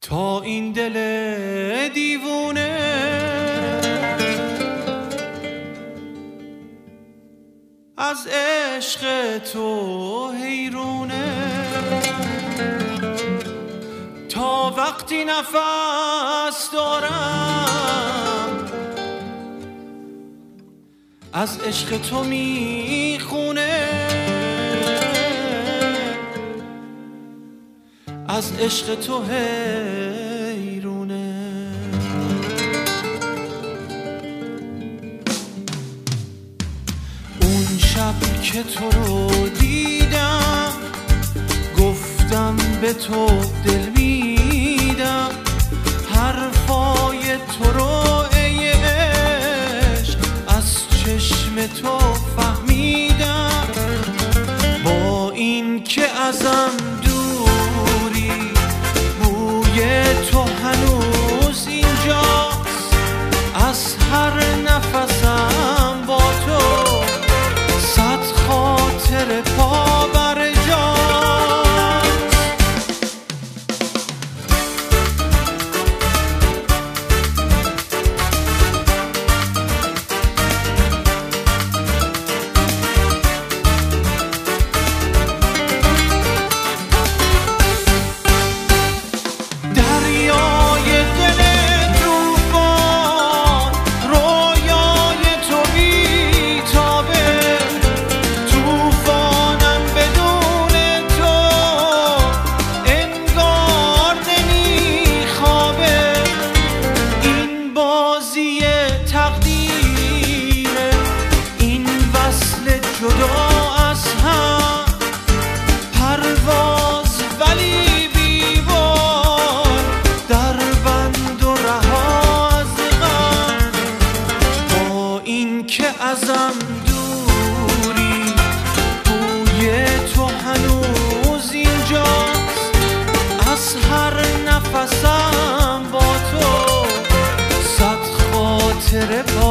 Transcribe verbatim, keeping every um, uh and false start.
تا این دل دیوونه از عشق تو حیرونه، تا وقتی نفس دارم از عشق تو میخونه، از عشق تو حیرونه. اون شب که تو رو دیدم گفتم به تو دل میدم، حرفای تو رو ای عشق از چشم تو فهمیدم. با این که ازم تو هنوز اینجاست، از هر نفسم با تو صد خاطر پا بر جاست. جدا از هم پرواز ولی بیبار، در بند و رها از غم. با این که ازم دوری بوی تو هنوز اینجاست، از هر نفسم با تو صد خاطر